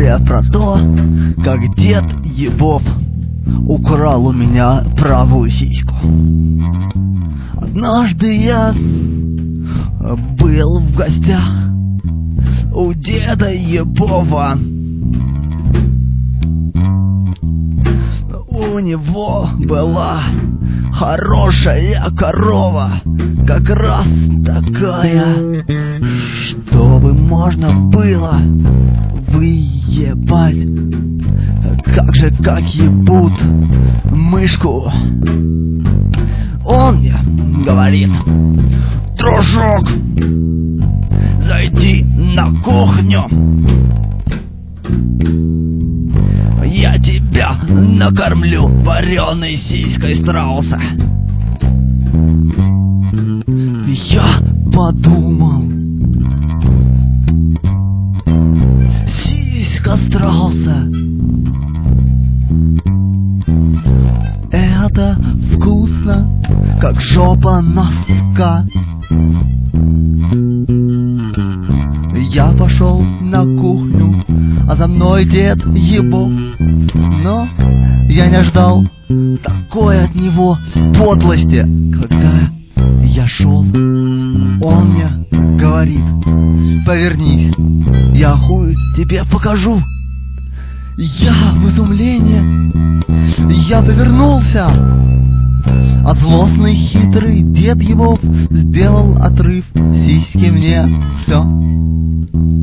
история про то, как дед Ебов украл у меня правую сиську. Однажды я был в гостях у деда Ебова. У него была хорошая корова, как раз такая, чтобы можно было выебать. Как ебут мышку. Он мне говорит: дружок, зайди на кухню, я тебя накормлю вареной сиськой страуса. Я подумал: сиська страуса — это вкусно, как жопа носка. Я пошел на кухню, а за мной дед Ебов. Но я не ждал такой от него подлости. Когда я шел, он мне говорит: повернись, я хуй тебе покажу. Я в изумлении, я повернулся, а злостный хитрый дед Ебов сделал отрыв сиськи мне. Все.